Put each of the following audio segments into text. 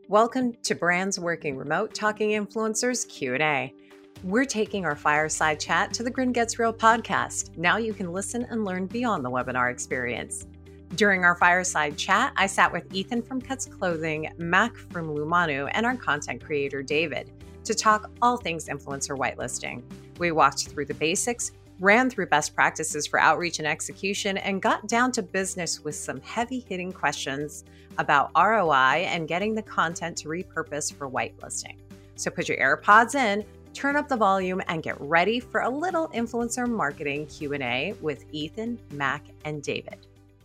Welcome to Brands Working Remote Talking Influencers Q&A. We're taking our fireside chat to the Grin Gets Real podcast. Now you can listen and learn beyond the webinar experience. During our fireside chat, I sat with Ethan from Cuts Clothing, Mac from Lumanu, and our content creator, David, to talk all things influencer whitelisting. We walked through the basics, ran through best practices for outreach and execution, and got down to business with some heavy-hitting questions about ROI and getting the content to repurpose for whitelisting. So put your AirPods in, turn up the volume, and get ready for a little influencer marketing Q&A with Ethan, Mac, and David.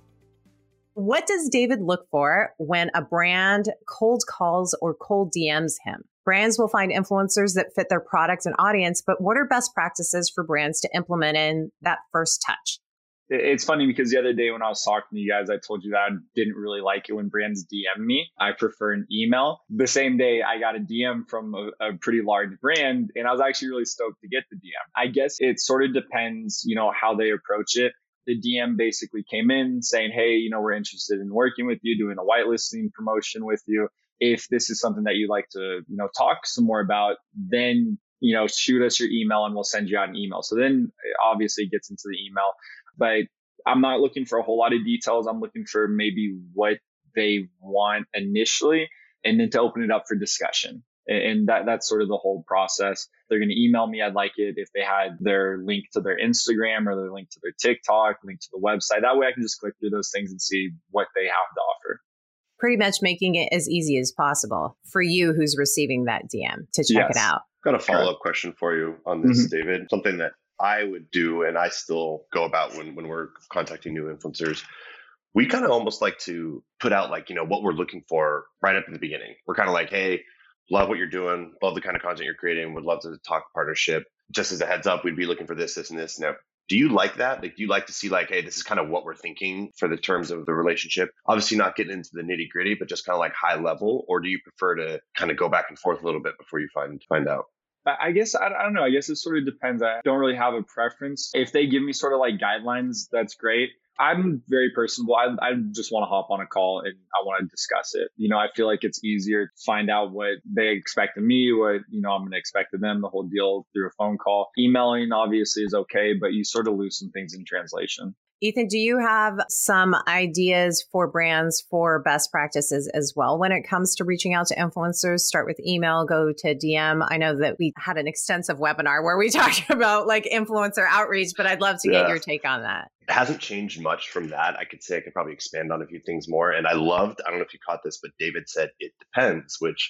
What does David look for when a brand cold calls or cold DMs him? Brands will find influencers that fit their product and audience, but what are best practices for brands to implement in that first touch? It's funny because the other day when I was talking to you guys, I told you that I didn't really like it when brands DM me. I prefer an email. The same day I got a DM from a pretty large brand, and I was actually really stoked to get the DM. I guess it sort of depends, how they approach it. The DM basically came in saying, hey, we're interested in working with you, doing a whitelisting promotion with you. If this is something that you'd like to, talk some more about, then, shoot us your email and we'll send you out an email. So then obviously it gets into the email, but I'm not looking for a whole lot of details. I'm looking for maybe what they want initially and then to open it up for discussion. And that's sort of the whole process. They're going to email me. I'd like it if they had their link to their Instagram or their link to their TikTok, link to the website. That way I can just click through those things and see what they have to offer. Pretty much making it as easy as possible for you who's receiving that DM to check it out. Got a follow-up question for you on this, David. Something that I would do and I still go about when we're contacting new influencers. We kind of almost like to put out what we're looking for right up in the beginning. We're kind of like, hey, love what you're doing, love the kind of content you're creating, would love to talk partnership. Just as a heads up, we'd be looking for this, and this. Now, do you like that? Do you like to see hey, this is kind of what we're thinking for the terms of the relationship? Obviously not getting into the nitty gritty, but just kind of high level, or do you prefer to kind of go back and forth a little bit before you find out? I guess, I don't know. I guess it sort of depends. I don't really have a preference. If they give me sort of guidelines, that's great. I'm very personable. I just want to hop on a call and I want to discuss it. I feel like it's easier to find out what they expect of me, what, I'm going to expect of them, the whole deal through a phone call. Emailing obviously is okay, but you sort of lose some things in translation. Ethan, do you have some ideas for brands for best practices as well when it comes to reaching out to influencers? Start with email, go to DM. I know that we had an extensive webinar where we talked about influencer outreach, but I'd love to get your take on that. It hasn't changed much from that. I could probably expand on a few things more. And I don't know if you caught this, but David said it depends, which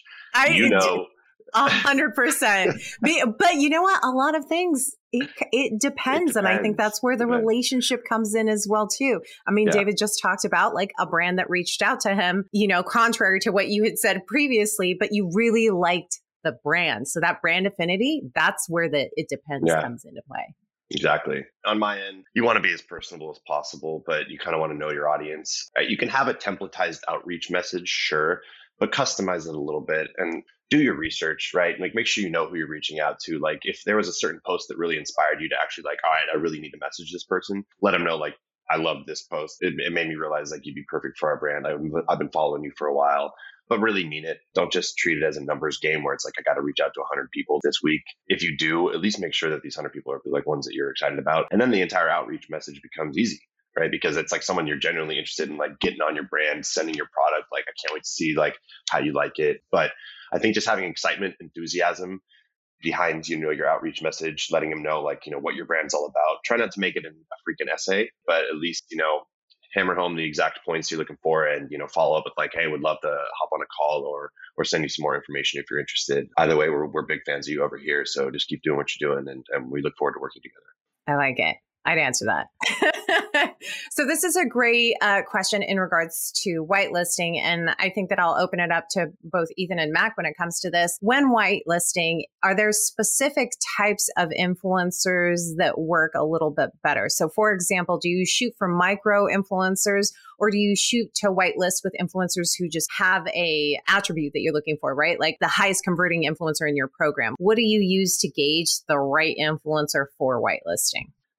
100%. But you know what? A lot of things, it depends. And I think that's where the relationship comes in as well, too. I mean, David just talked about a brand that reached out to him, contrary to what you had said previously, but you really liked the brand. So that brand affinity, that's where the it depends comes into play. Exactly. On my end, you want to be as personable as possible, but you kind of want to know your audience. You can have a templatized outreach message, sure, but customize it a little bit and do your research, right? Make sure you know who you're reaching out to. If there was a certain post that really inspired you to actually all right, I really need to message this person, let them know, I love this post. It made me realize you'd be perfect for our brand. I've been following you for a while, but really mean it. Don't just treat it as a numbers game where it's I got to reach out to 100 people this week. If you do, at least make sure that these 100 people are ones that you're excited about. And then the entire outreach message becomes easy, right? Because it's someone you're genuinely interested in, getting on your brand, sending your product. I can't wait to see how you like it. But I think just having excitement, enthusiasm behind, your outreach message, letting them know, what your brand's all about. Try not to make it a freaking essay, but at least, hammer home the exact points you're looking for and, follow up with hey, would love to hop on a call or send you some more information if you're interested. Either way, we're big fans of you over here. So just keep doing what you're doing and we look forward to working together. I like it. I'd answer that. So this is a great question in regards to whitelisting. And I think that I'll open it up to both Ethan and Mac when it comes to this. When whitelisting, are there specific types of influencers that work a little bit better? So for example, do you shoot for micro influencers or do you shoot to whitelist with influencers who just have a attribute that you're looking for, right? Like the highest converting influencer in your program. What do you use to gauge the right influencer for whitelisting?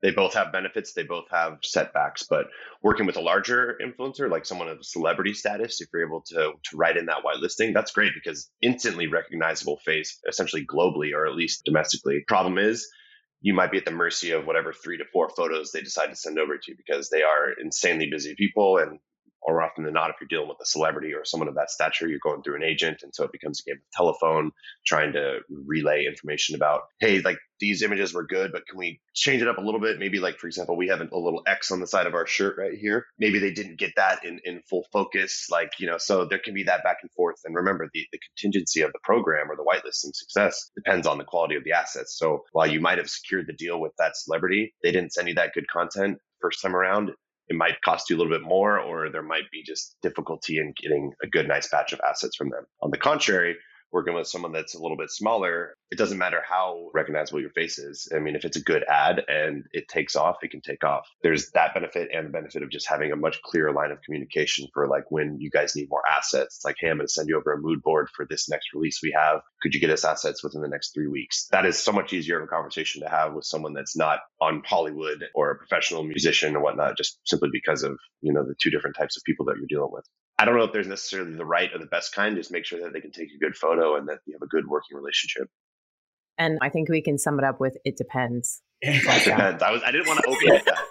They both have benefits. They both have setbacks, but working with a larger influencer, like someone of celebrity status, if you're able to write in that whitelisting, that's great because instantly recognizable face, essentially globally, or at least domestically. Problem is, you might be at the mercy of whatever 3 to 4 photos they decide to send over to you because they are insanely busy people. And more often than not, if you're dealing with a celebrity or someone of that stature, you're going through an agent. And so it becomes a game of telephone, trying to relay information about, hey, like these images were good, but can we change it up a little bit? Maybe like, for example, we have a little X on the side of our shirt right here. Maybe they didn't get that in full focus. Like, so there can be that back and forth. And remember, the contingency of the program or the whitelisting success depends on the quality of the assets. So while you might have secured the deal with that celebrity, they didn't send you that good content first time around. It might cost you a little bit more, or there might be just difficulty in getting a good, nice batch of assets from them. On the contrary, working with someone that's a little bit smaller, it doesn't matter how recognizable your face is. I mean, if it's a good ad and it takes off, it can take off. There's that benefit and the benefit of just having a much clearer line of communication for like when you guys need more assets. It's like, hey, I'm going to send you over a mood board for this next release we have. Could you get us assets within the next 3 weeks? That is so much easier of a conversation to have with someone that's not on Hollywood or a professional musician or whatnot, just simply because of, the two different types of people that you're dealing with. I don't know if there's necessarily the right or the best kind. Just make sure that they can take a good photo and that you have a good working relationship. And I think we can sum it up with it depends. It depends. I didn't want to open with that.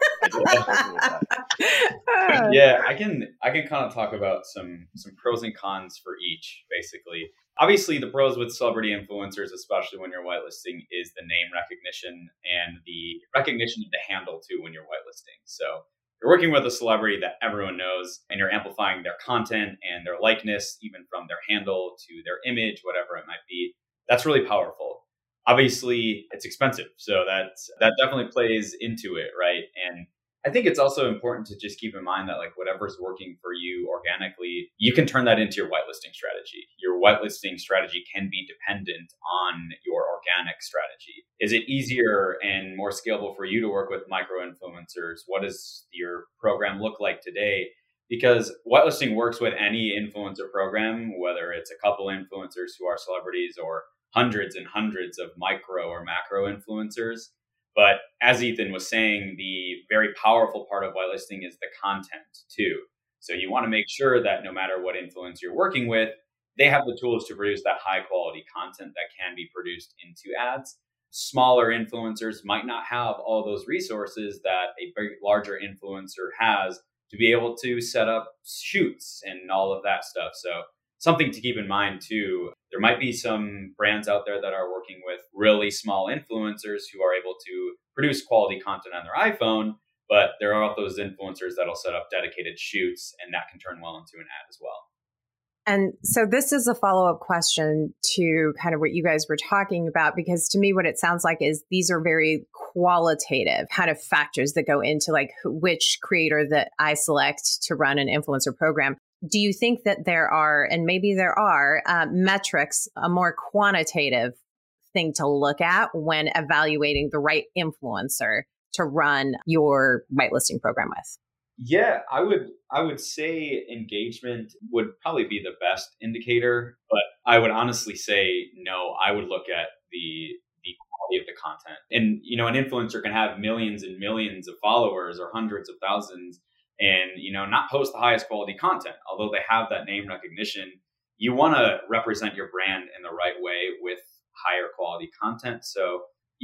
Yeah, I can kind of talk about some pros and cons for each, basically. Obviously, the pros with celebrity influencers, especially when you're whitelisting, is the name recognition and the recognition of the handle too when you're whitelisting. So you're working with a celebrity that everyone knows and you're amplifying their content and their likeness, even from their handle to their image, whatever it might be. That's really powerful. Obviously, it's expensive. So that definitely plays into it, right? And I think it's also important to just keep in mind that like whatever's working for you organically, you can turn that into your whitelisting strategy. Your whitelisting strategy can be dependent on your organic strategy. Is it easier and more scalable for you to work with micro influencers? What does your program look like today? Because whitelisting works with any influencer program, whether it's a couple influencers who are celebrities or hundreds and hundreds of micro or macro influencers. But as Ethan was saying, the very powerful part of whitelisting is the content too. So you want to make sure that no matter what influencer you're working with, they have the tools to produce that high quality content that can be produced into ads. Smaller influencers might not have all those resources that a big, larger influencer has to be able to set up shoots and all of that stuff. So something to keep in mind too, there might be some brands out there that are working with really small influencers who are able to produce quality content on their iPhone, but there are those influencers that'll set up dedicated shoots and that can turn well into an ad as well. And so this is a follow-up question to kind of what you guys were talking about, because to me, what it sounds like is these are very qualitative kind of factors that go into like which creator that I select to run an influencer program. Do you think that there are, and maybe there are, metrics, a more quantitative thing to look at when evaluating the right influencer to run your whitelisting program with? Yeah, I would say engagement would probably be the best indicator, but I would honestly say no. I would look at the quality of the content. And an influencer can have millions and millions of followers or hundreds of thousands and not post the highest quality content. Although they have that name recognition, you want to represent your brand in the right way with higher quality content. So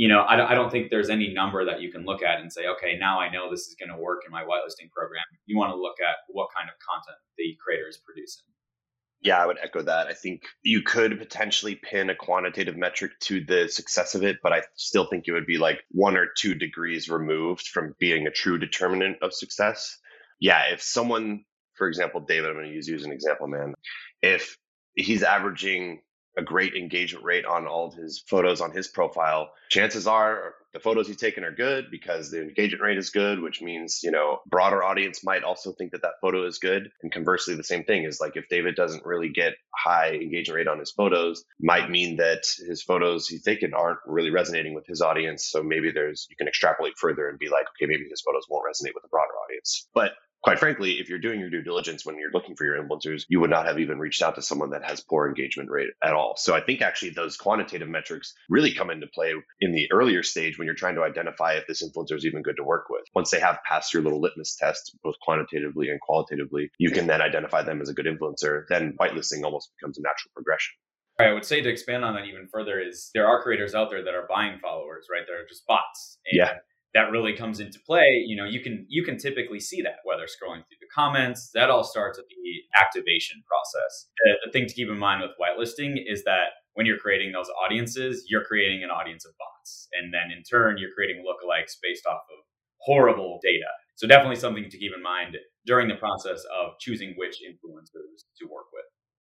I don't think there's any number that you can look at and say, okay, now I know this is going to work in my whitelisting program. You want to look at what kind of content the creator is producing. Yeah, I would echo that. I think you could potentially pin a quantitative metric to the success of it, but I still think it would be like 1 or 2 degrees removed from being a true determinant of success. Yeah, if someone, for example, David, I'm going to use you as an example, man. If he's averaging a great engagement rate on all of his photos on his profile, chances are the photos he's taken are good because the engagement rate is good, which means, broader audience might also think that photo is good. And conversely, the same thing is like if David doesn't really get high engagement rate on his photos, might mean that his photos he's taken aren't really resonating with his audience. So maybe you can extrapolate further and be like, okay, maybe his photos won't resonate with a broader audience. But Quite frankly, if you're doing your due diligence when you're looking for your influencers, you would not have even reached out to someone that has poor engagement rate at all. So I think actually those quantitative metrics really come into play in the earlier stage when you're trying to identify if this influencer is even good to work with. Once they have passed your little litmus test, both quantitatively and qualitatively, you can then identify them as a good influencer. Then whitelisting almost becomes a natural progression. I would say, to expand on that even further, is there are creators out there that are buying followers, right? They're just bots. And Yeah. that really comes into play. You can typically see that, whether scrolling through the comments. That all starts at the activation process. The thing to keep in mind with whitelisting is that when you're creating those audiences, you're creating an audience of bots. And then in turn, you're creating lookalikes based off of horrible data. So definitely something to keep in mind during the process of choosing which influencers to work with.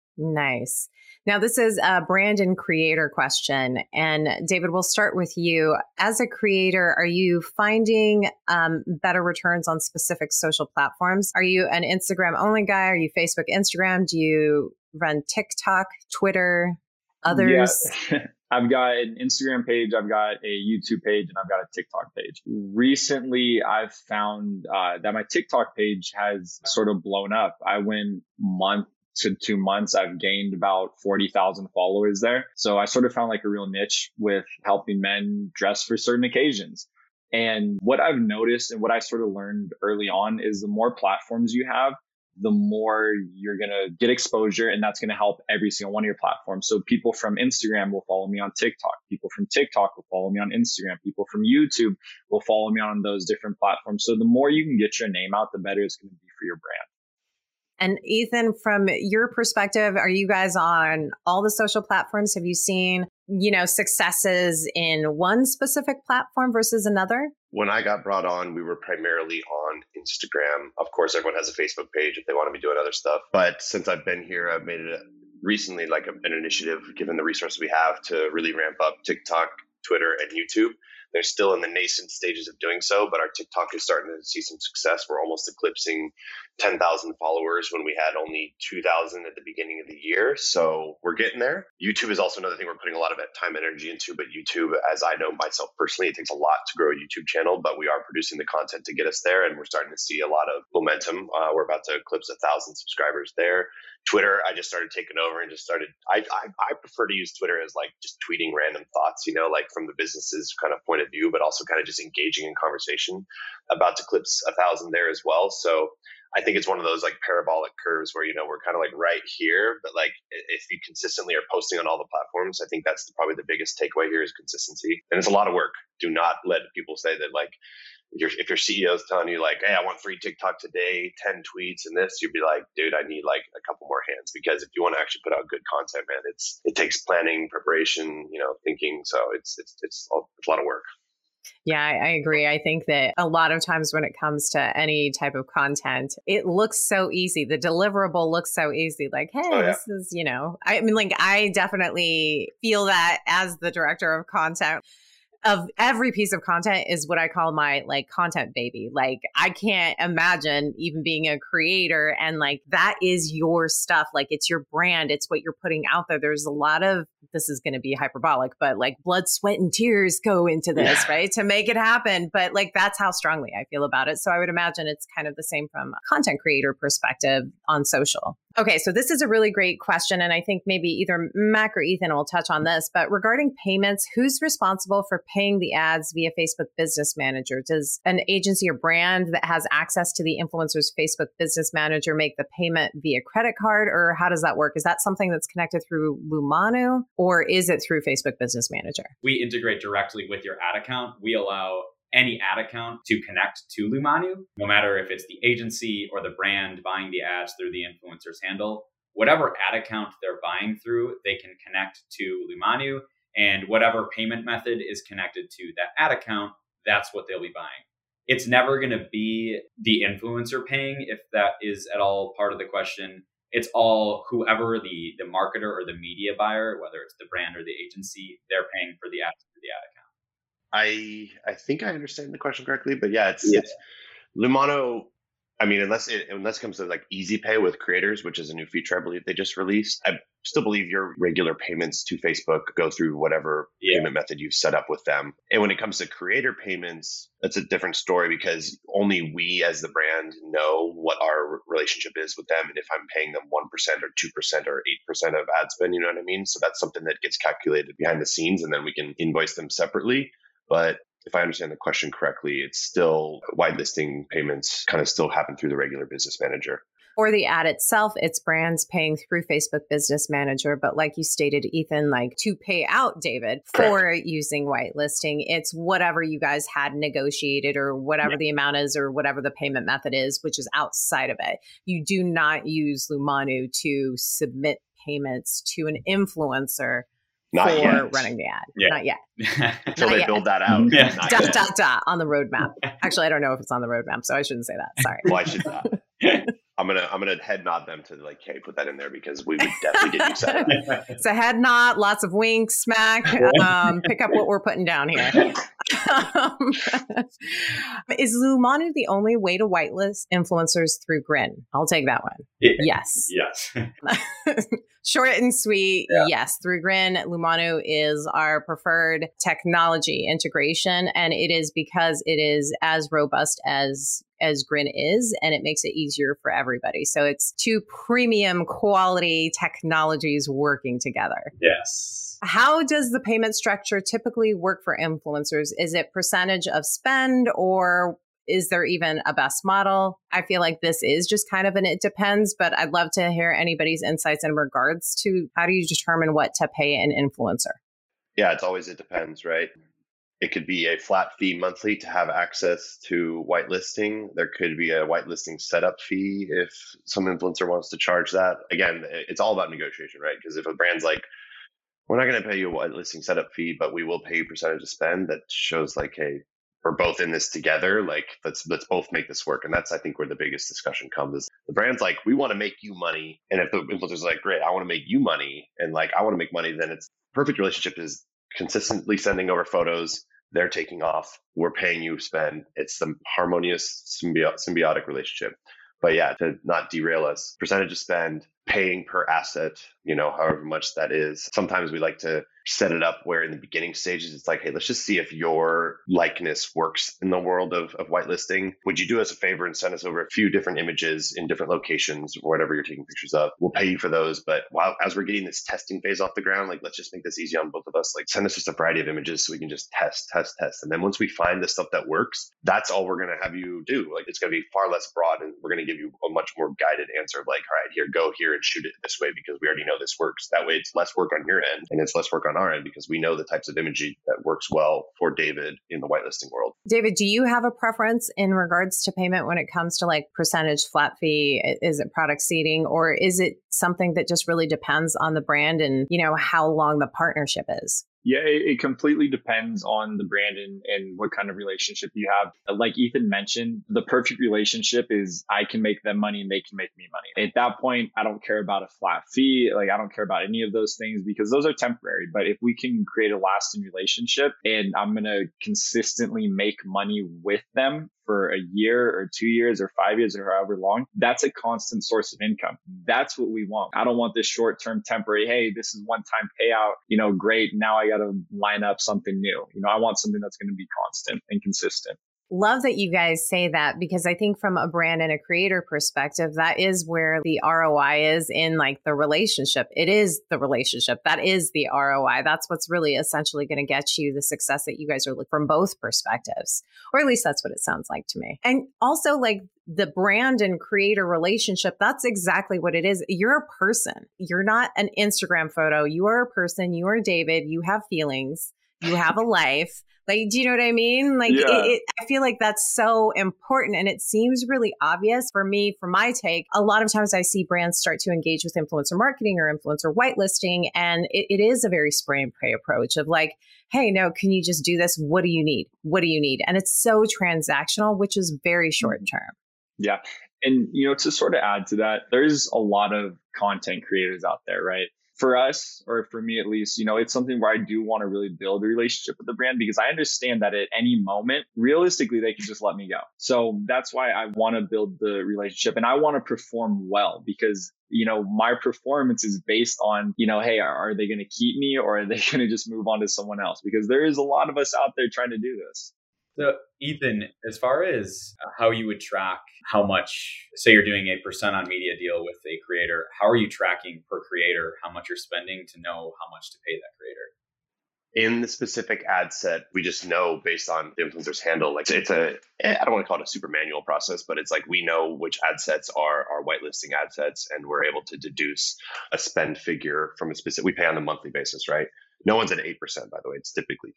Nice. Now, this is a brand and creator question. And David, we'll start with you. As a creator, are you finding better returns on specific social platforms? Are you an Instagram only guy? Are you Facebook, Instagram? Do you run TikTok, Twitter, others? Yeah. I've got an Instagram page, I've got a YouTube page, and I've got a TikTok page. Recently, I've found that my TikTok page has sort of blown up. I went month to 2 months, I've gained about 40,000 followers there. So I sort of found like a real niche with helping men dress for certain occasions. And what I've noticed and what I sort of learned early on is the more platforms you have, the more you're going to get exposure, and that's going to help every single one of your platforms. So people from Instagram will follow me on TikTok. People from TikTok will follow me on Instagram. People from YouTube will follow me on those different platforms. So the more you can get your name out, the better it's going to be for your brand. And Ethan, from your perspective, are you guys on all the social platforms? Have you seen, successes in one specific platform versus another? When I got brought on, we were primarily on Instagram. Of course, everyone has a Facebook page if they want to be doing other stuff. But since I've been here, I've made it recently like an initiative, given the resources we have, to really ramp up TikTok, Twitter, and YouTube. They're still in the nascent stages of doing so, but our TikTok is starting to see some success. We're almost eclipsing 10,000 followers when we had only 2,000 at the beginning of the year. So we're getting there. YouTube is also another thing we're putting a lot of time and energy into. But YouTube, as I know myself personally, it takes a lot to grow a YouTube channel, but we are producing the content to get us there. And we're starting to see a lot of momentum. We're about to eclipse 1,000 subscribers there. Twitter, I just started taking over and I prefer to use Twitter as like just tweeting random thoughts, like from the business's kind of point of view, but also kind of just engaging in conversation. About to eclipse 1,000 there as well. So I think it's one of those like parabolic curves where, we're kind of like right here, but like if you consistently are posting on all the platforms, I think that's probably the biggest takeaway here is consistency. And it's a lot of work. Do not let people say that like, if your CEO is telling you like, hey, I want 3 TikTok today, 10 tweets and this, you'd be like, dude, I need like a couple more hands, because if you want to actually put out good content, man, it takes planning, preparation, thinking. So it's a lot of work. Yeah, I agree. I think that a lot of times when it comes to any type of content, it looks so easy. The deliverable looks so easy. Like, hey, This is, I definitely feel that as the director of content. Of every piece of content is what I call my like content baby. Like I can't imagine even being a creator and like that is your stuff. Like it's your brand. It's what you're putting out there. There's a lot of, this is going to be hyperbolic, but like blood, sweat, and tears go into this, right? To make it happen. But like that's how strongly I feel about it. So I would imagine it's kind of the same from a content creator perspective on social. Okay, so this is a really great question. And I think maybe either Mac or Ethan will touch on this, but regarding payments, who's responsible for paying the ads via Facebook Business Manager? Does an agency or brand that has access to the influencer's Facebook Business Manager make the payment via credit card, or how does that work? Is that something that's connected through Lumanu, or is it through Facebook Business Manager? We integrate directly with your ad account. We allow any ad account to connect to Lumanu, no matter if it's the agency or the brand buying the ads through the influencer's handle. Whatever ad account they're buying through, they can connect to Lumanu, and whatever payment method is connected to that ad account, that's what they'll be buying. It's never going to be the influencer paying, if that is at all part of the question. It's all whoever the marketer or the media buyer, whether it's the brand or the agency, they're paying for the ads through the ad account. I think I understand the question correctly, but it's Lumano. I mean, unless it comes to like Easy Pay with creators, which is a new feature I believe they just released. I still believe your regular payments to Facebook go through whatever payment method you've set up with them. And when it comes to creator payments, that's a different story because only we as the brand know what our relationship is with them. And if I'm paying them 1% or 2% or 8% of ad spend, you know what I mean? So that's something that gets calculated behind the scenes and then we can invoice them separately. But if I understand the question correctly, it's still whitelisting payments kind of still happen through the regular business manager. For the ad itself, it's brands paying through Facebook Business Manager. But like you stated, Ethan, like to pay out David for using whitelisting, it's whatever you guys had negotiated or whatever the amount is or whatever the payment method is, which is outside of it. You do not use Lumanu to submit payments to an influencer running the ad. Not yet. Until they build that out. On the roadmap. Actually, I don't know if it's on the roadmap, so I shouldn't say that. Sorry. Well, I should not. I'm gonna head nod them to like, hey, put that in there because we would definitely get you set up. It's a head nod, lots of winks, smack. Pick up what we're putting down here. Is Lumanu the only way to whitelist influencers through Grin? I'll take that one. Yes. Short and sweet. Yeah. Yes. Through Grin, Lumanu is our preferred technology integration. And it is because it is as robust as Grin is, and it makes it easier for everybody. So it's two premium quality technologies working together. Yes. How does the payment structure typically work for influencers? Is it percentage of spend or is there even a best model? I feel like this is just kind of an it depends, but I'd love to hear anybody's insights in regards to how do you determine what to pay an influencer? Yeah, it's always it depends, right? It could be a flat fee monthly to have access to whitelisting. There could be a whitelisting setup fee if some influencer wants to charge that. Again, it's all about negotiation, right? Because if a brand's like, we're not going to pay you a whitelisting setup fee, but we will pay you percentage of spend, that shows like, hey, we're both in this together. Like, let's both make this work. And that's, I think, where the biggest discussion comes is the brand's like, we want to make you money. And if the influencer's like, great, I want to make you money. And like, I want to make money, then it's perfect relationship is consistently sending over photos. They're taking off. We're paying you spend. It's the harmonious symbiotic relationship. But yeah, to not derail us, percentage of spend, paying per asset, however much that is. Sometimes we like to set it up where in the beginning stages, it's like, hey, let's just see if your likeness works in the world of whitelisting. Would you do us a favor and send us over a few different images in different locations or whatever you're taking pictures of? We'll pay you for those. But as we're getting this testing phase off the ground, like, let's just make this easy on both of us. Like, send us just a variety of images so we can just test. And then once we find the stuff that works, that's all we're going to have you do. Like, it's going to be far less broad and we're going to give you a much more guided answer of like, all right, here, go here and shoot it this way because we already know this works. That way it's less work on your end and it's less work on our end because we know the types of imagery that works well for David in the whitelisting world. David, do you have a preference in regards to payment when it comes to like percentage flat fee? Is it product seeding or is it something that just really depends on the brand and, how long the partnership is? Yeah, it completely depends on the brand and what kind of relationship you have. Like Ethan mentioned, the perfect relationship is I can make them money and they can make me money. At that point, I don't care about a flat fee. Like I don't care about any of those things because those are temporary. But if we can create a lasting relationship and I'm going to consistently make money with them for a year or 2 years or 5 years or however long, that's a constant source of income. That's what we want. I don't want this short-term temporary, hey, this is one-time payout, great. Now I got to line up something new. I want something that's going to be constant and consistent. Love that you guys say that because I think from a brand and a creator perspective, that is where the ROI is in like the relationship. It is the relationship. That is the ROI. That's what's really essentially going to get you the success that you guys are looking from both perspectives, or at least that's what it sounds like to me. And also like the brand and creator relationship, that's exactly what it is. You're a person. You're not an Instagram photo. You are a person. You are David. You have feelings. You have a life. Like, do you know what I mean? Like, yeah. I feel like that's so important. And it seems really obvious for me, from my take. A lot of times I see brands start to engage with influencer marketing or influencer whitelisting. And it is a very spray and pray approach of like, hey, no, can you just do this? What do you need? What do you need? And it's so transactional, which is very short term. Yeah. And, to sort of add to that, there's a lot of content creators out there, right? for us, or for me at least, it's something where I do want to really build a relationship with the brand, because I understand that at any moment, realistically, they can just let me go. So that's why I want to build the relationship, and I want to perform well, because my performance is based on, hey, are they going to keep me, or are they going to just move on to someone else? Because there is a lot of us out there trying to do this. So, Ethan, as far as how you would track how much, say you're doing a percent on media deal with a creator, how are you tracking per creator how much you're spending to know how much to pay that creator? In the specific ad set, we just know based on the influencer's handle. Like I don't want to call it a super manual process, but it's like we know which ad sets are our whitelisting ad sets, and we're able to deduce a spend figure from a specific. We pay on a monthly basis, right? No one's at 8%, by the way. It's typically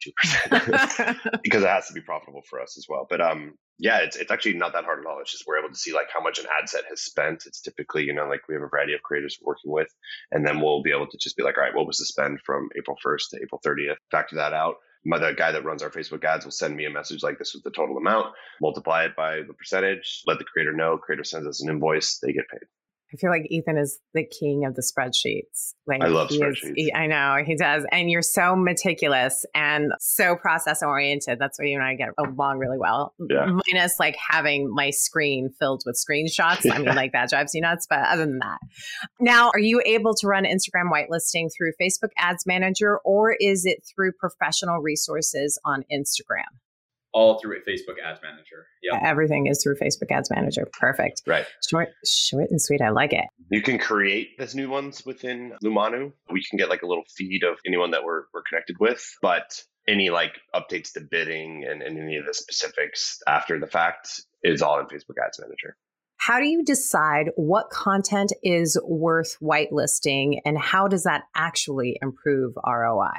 2% because it has to be profitable for us as well. But yeah, it's actually not that hard at all. It's just we're able to see like how much an ad set has spent. It's typically, like we have a variety of creators we're working with, and then we'll be able to just be like, all right, what was the spend from April 1st to April 30th? Factor that out. The guy that runs our Facebook ads will send me a message like, this was the total amount, multiply it by the percentage, let the creator know, creator sends us an invoice, they get paid. I feel like Ethan is the king of the spreadsheets. Like, I love spreadsheets. I know he does. And you're so meticulous and so process oriented. That's why you and I get along really well. Yeah. Minus like having my screen filled with screenshots. I mean, like that drives you nuts. But other than that, now, are you able to run Instagram whitelisting through Facebook Ads Manager, or is it through professional resources on Instagram? All through a Facebook Ads Manager. Yeah, everything is through Facebook Ads Manager. Perfect. Right. Short and sweet. I like it. You can create these new ones within Lumanu. We can get like a little feed of anyone that we're connected with, but any like updates to bidding and any of the specifics after the fact is all in Facebook Ads Manager. How do you decide what content is worth whitelisting, and how does that actually improve ROI?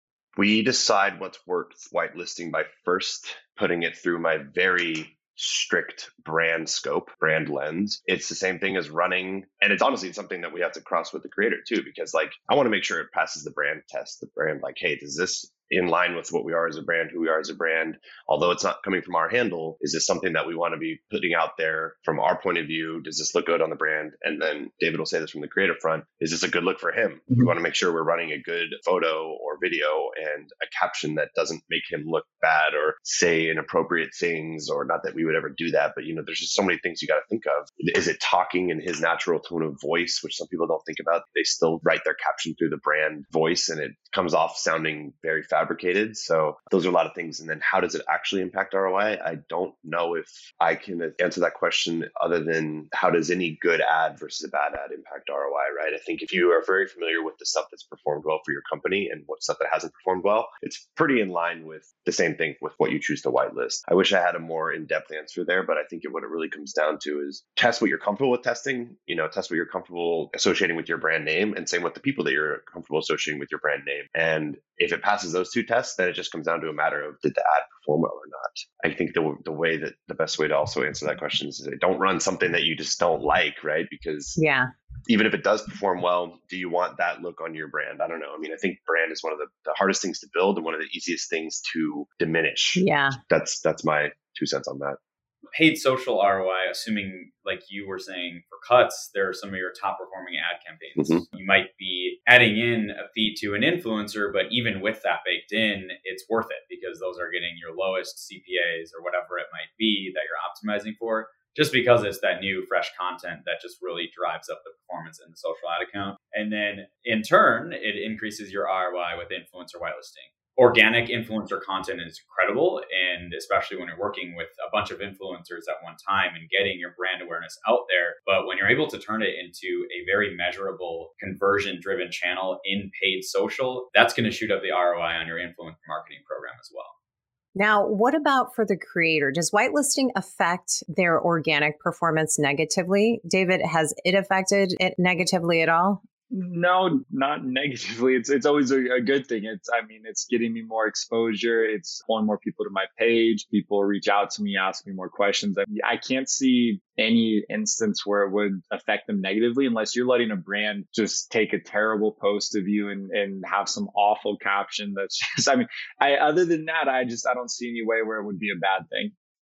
We decide what's worth whitelisting by first putting it through my very strict brand scope, brand lens. It's the same thing as running. And it's honestly something that we have to cross with the creator too, because like, I want to make sure it passes the brand test, the brand like, hey, does this in line with what we are as a brand, who we are as a brand, although it's not coming from our handle, is this something that we want to be putting out there from our point of view? Does this look good on the brand? And then David will say this from the creative front, is this a good look for him? We want to make sure we're running a good photo or video and a caption that doesn't make him look bad or say inappropriate things, or not that we would ever do that, but there's just so many things you got to think of. Is it talking in his natural tone of voice, which some people don't think about? They still write their caption through the brand voice and it comes off sounding very fabricated. So those are a lot of things. And then how does it actually impact ROI? I don't know if I can answer that question other than how does any good ad versus a bad ad impact ROI, right? I think if you are very familiar with the stuff that's performed well for your company and what stuff that hasn't performed well, it's pretty in line with the same thing with what you choose to whitelist. I wish I had a more in-depth answer there, but I think what it really comes down to is test what you're comfortable with testing, test what you're comfortable associating with your brand name, and same with the people that you're comfortable associating with your brand name. And if it passes those two tests, then it just comes down to a matter of did the ad perform well or not. I think the way that the best way to also answer that question is don't run something that you just don't like, right? Because even if it does perform well, do you want that look on your brand? I don't know. I mean, I think brand is one of the hardest things to build and one of the easiest things to diminish. Yeah. That's my 2 cents on that. Paid social ROI, assuming like you were saying for cuts, there are some of your top performing ad campaigns. Mm-hmm. You might be adding in a fee to an influencer, but even with that baked in, it's worth it because those are getting your lowest CPAs or whatever it might be that you're optimizing for, just because it's that new fresh content that just really drives up the performance in the social ad account. And then in turn, it increases your ROI with influencer whitelisting. Organic influencer content is incredible, and especially when you're working with a bunch of influencers at one time and getting your brand awareness out there. But when you're able to turn it into a very measurable conversion-driven channel in paid social, that's going to shoot up the ROI on your influencer marketing program as well. Now, what about for the creator? Does whitelisting affect their organic performance negatively? David, has it affected it negatively at all? No, not negatively. It's always a good thing. It's getting me more exposure. It's pulling more people to my page. People reach out to me, ask me more questions. I can't see any instance where it would affect them negatively unless you're letting a brand just take a terrible post of you and have some awful caption that's just, other than that, I don't see any way where it would be a bad thing.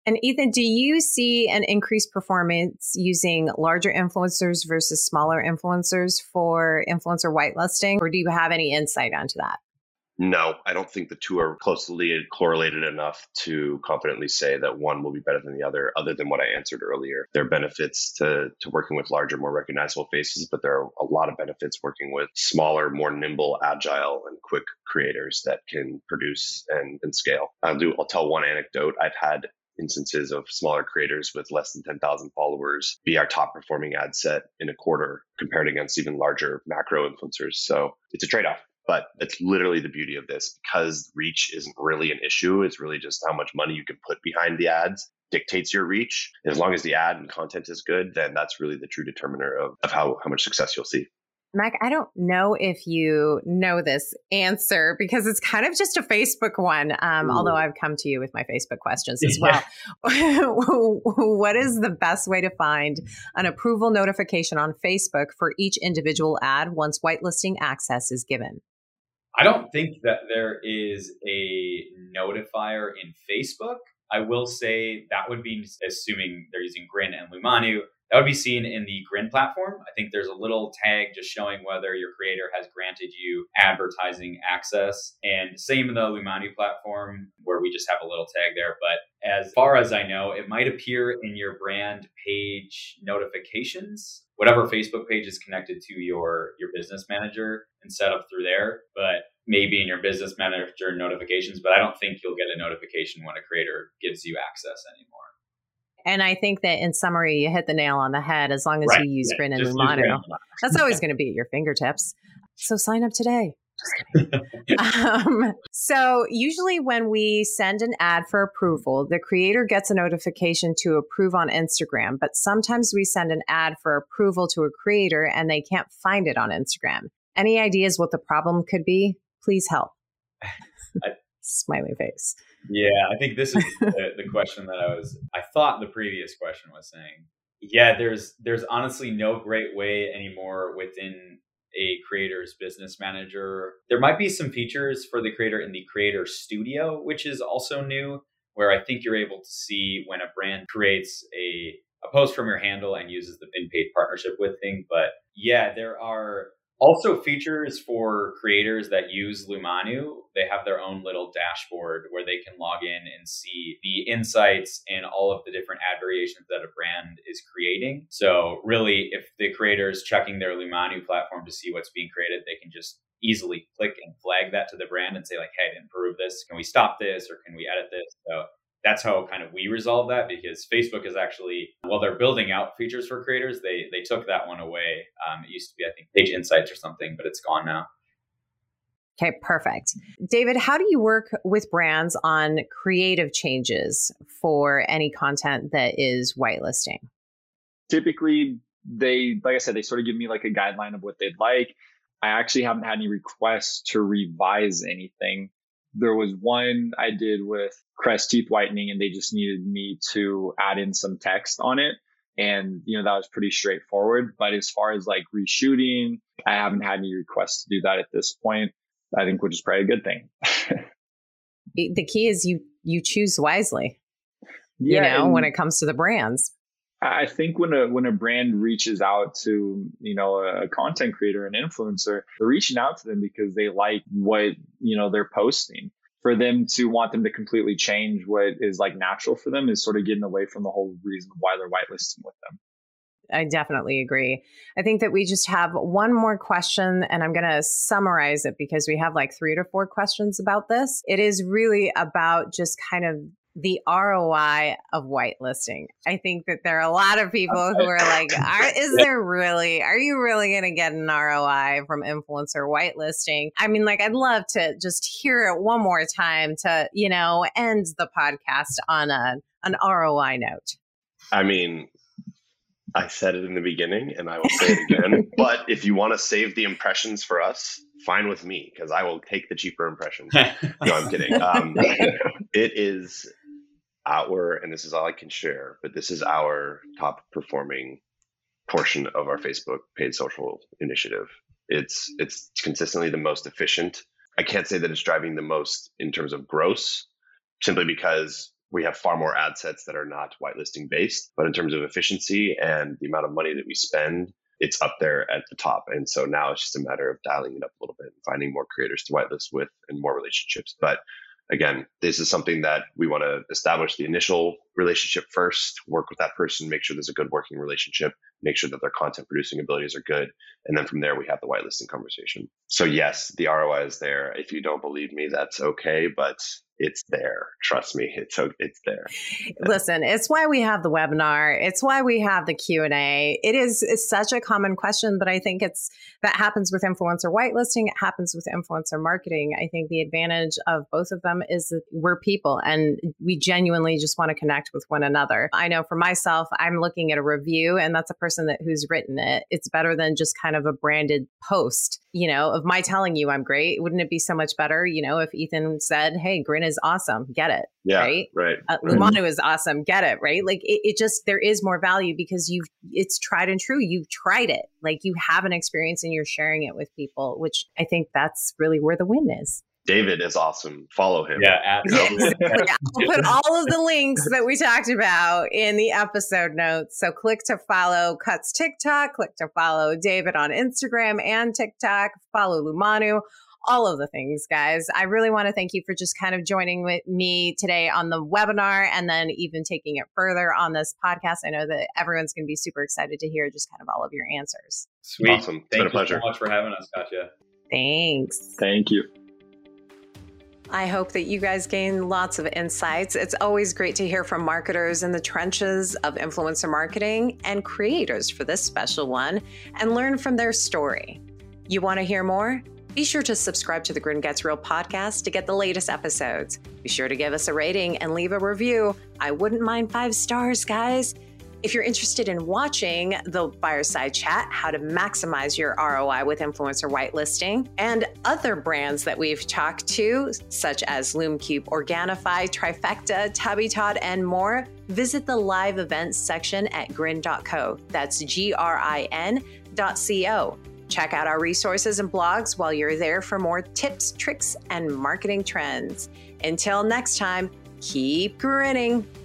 And Ethan, do you see an increased performance using larger influencers versus smaller influencers for influencer whitelisting? Or do you have any insight onto that? No, I don't think the two are closely correlated enough to confidently say that one will be better than the other than what I answered earlier. There are benefits to working with larger, more recognizable faces, but there are a lot of benefits working with smaller, more nimble, agile, and quick creators that can produce and scale. I'll tell one anecdote. I've had instances of smaller creators with less than 10,000 followers be our top performing ad set in a quarter compared against even larger macro influencers. So it's a trade-off. But that's literally the beauty of this, because reach isn't really an issue. It's really just how much money you can put behind the ads dictates your reach. As long as the ad and content is good, then that's really the true determiner of how much success you'll see. Mac, I don't know if you know this answer because it's kind of just a Facebook one, although I've come to you with my Facebook questions as well. What is the best way to find an approval notification on Facebook for each individual ad once whitelisting access is given? I don't think that there is a notifier in Facebook. I will say that would be assuming they're using Grin and Lumanu. That would be seen in the Grin platform. I think there's a little tag just showing whether your creator has granted you advertising access. And same in the Lumanu platform, where we just have a little tag there. But as far as I know, it might appear in your brand page notifications, whatever Facebook page is connected to your business manager and set up through there. But maybe in your business manager notifications, but I don't think you'll get a notification when a creator gives you access anymore. And I think that in summary, you hit the nail on the head. As long as you use Grin and Lumanu, that's always going to be at your fingertips. So sign up today. Just kidding. So usually when we send an ad for approval, the creator gets a notification to approve on Instagram. But sometimes we send an ad for approval to a creator and they can't find it on Instagram. Any ideas what the problem could be? Please help. Smiley face. Yeah, I think this is the question that I thought the previous question was saying. Yeah, there's honestly no great way anymore within a creator's business manager. There might be some features for the creator in the Creator Studio, which is also new, where I think you're able to see when a brand creates a post from your handle and uses the in-paid partnership with thing. But yeah, there are also features for creators that use Lumanu. They have their own little dashboard where they can log in and see the insights and all of the different ad variations that a brand is creating. So really, if the creator is checking their Lumanu platform to see what's being created, they can just easily click and flag that to the brand and say like, hey, I didn't approve this. Can we stop this or can we edit this? So that's how kind of we resolve that, because Facebook is actually, while they're building out features for creators, they took that one away. It used to be, I think, Page Insights or something, but it's gone now. Okay, perfect. David, how do you work with brands on creative changes for any content that is whitelisting? Typically, like I said, they sort of give me like a guideline of what they'd like. I actually haven't had any requests to revise anything. There was one I did with Crest teeth whitening, and they just needed me to add in some text on it. And, that was pretty straightforward. But as far as like reshooting, I haven't had any requests to do that at this point, I think, which is probably a good thing. The key is you choose wisely, when it comes to the brands. I think when a brand reaches out to, a content creator, an influencer, they're reaching out to them because they like what, they're posting. For them to want them to completely change what is like natural for them is sort of getting away from the whole reason why they're whitelisting with them. I definitely agree. I think that we just have one more question, and I'm going to summarize it because we have like 3 to 4 questions about this. It is really about just kind of the ROI of whitelisting. I think that there are a lot of people who are like, are you really going to get an ROI from influencer whitelisting? I mean, like, I'd love to just hear it one more time to, end the podcast on an ROI note. I mean, I said it in the beginning and I will say it again, but if you want to save the impressions for us, fine with me, because I will take the cheaper impressions. No, I'm kidding. It is and this is all I can share, but this is our top performing portion of our Facebook paid social initiative. It's consistently the most efficient. I can't say that it's driving the most in terms of gross, simply because we have far more ad sets that are not whitelisting based, but in terms of efficiency and the amount of money that we spend, it's up there at the top. And so now it's just a matter of dialing it up a little bit and finding more creators to whitelist with and more relationships. But again, this is something that we want to establish the initial relationship first, work with that person, make sure there's a good working relationship, make sure that their content producing abilities are good. And then from there, we have the whitelisting conversation. So yes, the ROI is there. If you don't believe me, that's okay, but it's there. Trust me, it's there. Listen, it's why we have the webinar. It's why we have the Q&A. It's such a common question, but I think that happens with influencer whitelisting. It happens with influencer marketing. I think the advantage of both of them is that we're people and we genuinely just want to connect with one another. I know for myself, I'm looking at a review and that's a person who's written it. It's better than just kind of a branded post, of my telling you I'm great. Wouldn't it be so much better, if Ethan said, hey, Grin is awesome, get it. Yeah, right. Lumanu is awesome, get it. Right. Like it just, there is more value because it's tried and true. You've tried it. Like you have an experience and you're sharing it with people, which I think that's really where the win is. David is awesome. Follow him. Yeah, absolutely. I'll put all of the links that we talked about in the episode notes. So click to follow Cuts TikTok, click to follow David on Instagram and TikTok, follow Lumanu, all of the things, guys. I really want to thank you for just kind of joining with me today on the webinar and then even taking it further on this podcast. I know that everyone's going to be super excited to hear just kind of all of your answers. Sweet. Awesome. It's been a pleasure. Thank you so much for having us, Katya. Thanks. Thank you. I hope that you guys gain lots of insights. It's always great to hear from marketers in the trenches of influencer marketing and creators for this special one and learn from their story. You want to hear more? Be sure to subscribe to the Grin Gets Real podcast to get the latest episodes. Be sure to give us a rating and leave a review. I wouldn't mind 5 stars, guys. If you're interested in watching the Fireside Chat, how to maximize your ROI with influencer whitelisting, and other brands that we've talked to, such as LoomCube, Organifi, Trifecta, Tabby Todd, and more, visit the live events section at grin.co. That's GRIN.co. Check out our resources and blogs while you're there for more tips, tricks, and marketing trends. Until next time, keep grinning.